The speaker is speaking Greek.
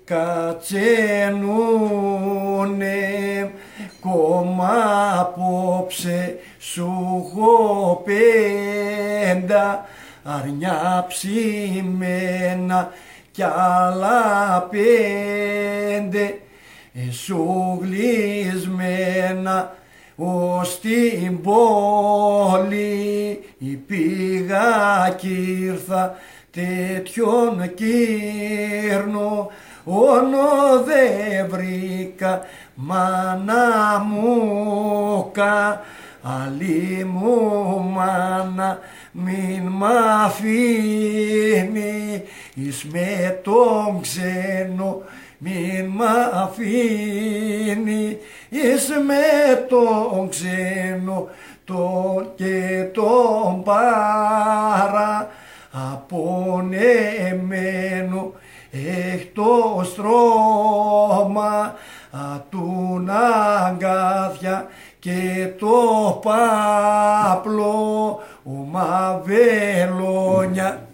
κατσένουνε, κόμμα απόψε σου έχω 5 αρνιά ψημένα κι άλλα 5 εσουγλισμένα ως την πόλη πήγα κι ήρθα τέτοιον κύρνο όνο δε βρήκα μάνα μου άλλη μου μάνα μην μ' αφήνει εις με τον ξένο μην μ' αφήνει εις με τον ξένο τον και τον παρά απονεμένο έχει το στρώμα του αγκάθια και το πάπλο ο μαβελόνια.